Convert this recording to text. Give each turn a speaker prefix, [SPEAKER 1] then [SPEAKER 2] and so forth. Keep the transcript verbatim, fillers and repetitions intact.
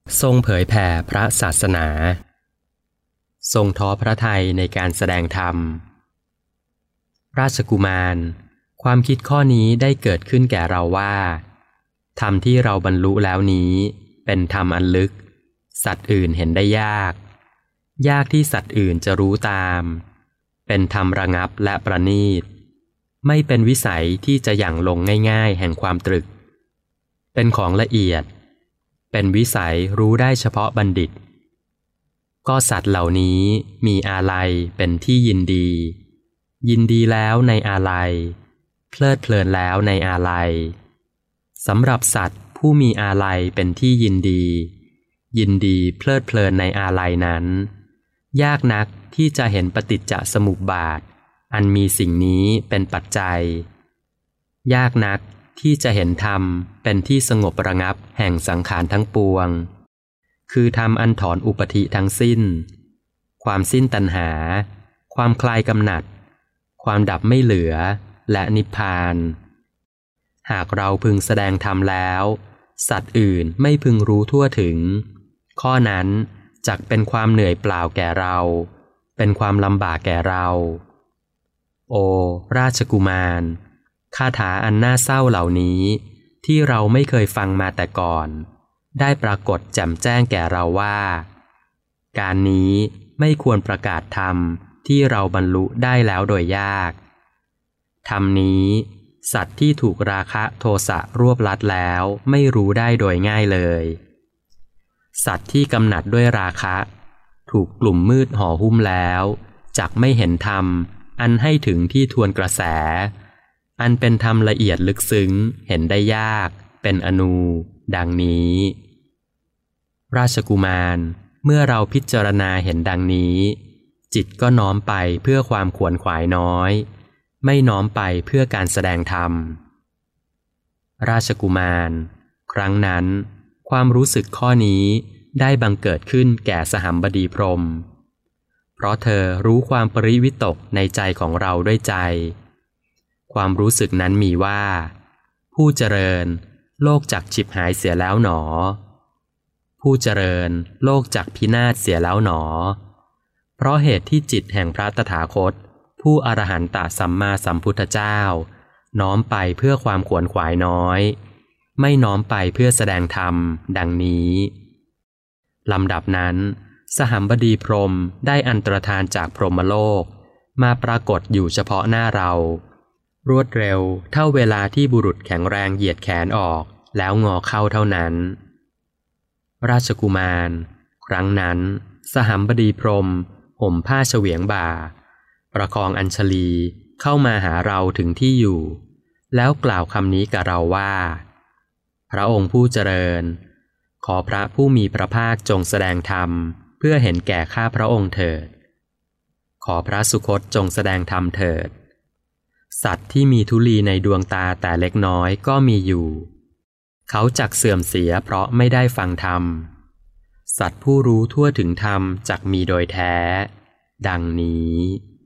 [SPEAKER 1] ทรงเผยแผ่พระศาสนาทรงท้อพระทัยในการแสดงธรรมราชกุมารความคิดข้อนี้ได้เกิดขึ้นแก่เราว่าธรรมที่เราบรรลุแล้วนี้เป็นธรรมอันลึกสัตว์อื่นเห็นได้ยากยากที่สัตว์อื่นจะรู้ตามเป็นธรรมระงับและประณีตไม่เป็นวิสัยที่จะหยั่งลงง่ายๆแห่งความตรึกเป็นของละเอียดเป็นวิสัยรู้ได้เฉพาะบัณฑิตก็สัตว์เหล่านี้มีอาลัยเป็นที่ยินดียินดีแล้วในอาลัยเพลิดเพลินแล้วในอาลัยสำหรับสัตว์ผู้มีอาลัยเป็นที่ยินดียินดีเพลิดเพลินในอาลัยนั้นยากนักที่จะเห็นปฏิจจสมุปบาทอันมีสิ่งนี้เป็นปัจจัยยากนักที่จะเห็นธรรมเป็นที่สงบระงับแห่งสังขารทั้งปวงคือธรรมอันถอนอุปธิทั้งสิ้นความสิ้นตัณหาความคลายกำหนัดความดับไม่เหลือและนิพพานหากเราพึงแสดงธรรมแล้วสัตว์อื่นไม่พึงรู้ทั่วถึงข้อนั้นจักเป็นความเหนื่อยเปล่าแก่เราเป็นความลำบากแก่เราโอราชกุมารคาถาอันน่าเศร้าเหล่านี้ที่เราไม่เคยฟังมาแต่ก่อนได้ปรากฏแจ่มแจ้งแก่เราว่าการนี้ไม่ควรประกาศธรรมที่เราบรรลุได้แล้วโดยยากธรรมนี้สัตว์ที่ถูกราคะโทสะรวบลัดแล้วไม่รู้ได้โดยง่ายเลยสัตว์ที่กำหนัดด้วยราคะถูกกลุ่มมืดห่อหุ้มแล้วจักไม่เห็นธรรมอันให้ถึงที่ทวนกระแสอันเป็นธรรมละเอียดลึกซึ้งเห็นได้ยากเป็นอนูดังนี้ราชกุมารเมื่อเราพิจารณาเห็นดังนี้จิตก็น้อมไปเพื่อความขวนขวายน้อยไม่น้อมไปเพื่อการแสดงธรรมราชกุมารครั้งนั้นความรู้สึกข้อนี้ได้บังเกิดขึ้นแก่สหัมบดีพรหมเพราะเธอรู้ความปริวิตกในใจของเราด้วยใจความรู้สึกนั้นมีว่าผู้เจริญโลกจักฉิบหายเสียแล้วหนอผู้เจริญโลกจักพินาศเสียแล้วหนอเพราะเหตุที่จิตแห่งพระตถาคตผู้อรหันตสัมมาสัมพุทธเจ้าน้อมไปเพื่อความขวนขวายน้อยไม่น้อมไปเพื่อแสดงธรรมดังนี้ลำดับนั้นสหัมบดีพรหมได้อันตรธานจากพรหมโลกมาปรากฏอยู่เฉพาะหน้าเรารวดเร็วเท่าเวลาที่บุรุษแข็งแรงเหยียดแขนออกแล้วงอเข้าเท่านั้นราชกุมารครั้งนั้นสหัมบดีพรหมห่มผ้าเฉวียงบ่าประคองอัญชลีเข้ามาหาเราถึงที่อยู่แล้วกล่าวคำนี้กับเราว่าพระองค์ผู้เจริญขอพระผู้มีพระภาคจงแสดงธรรมเพื่อเห็นแก่ข้าพระองค์เถิดขอพระสุคตจงแสดงธรรมเถิดสัตว์ที่มีธุลีในดวงตาแต่เล็กน้อยก็มีอยู่เขาจักเสื่อมเสียเพราะไม่ได้ฟังธรรมสัตว์ผู้รู้ทั่วถึงธรรมจักมีโดยแท้ดังนี้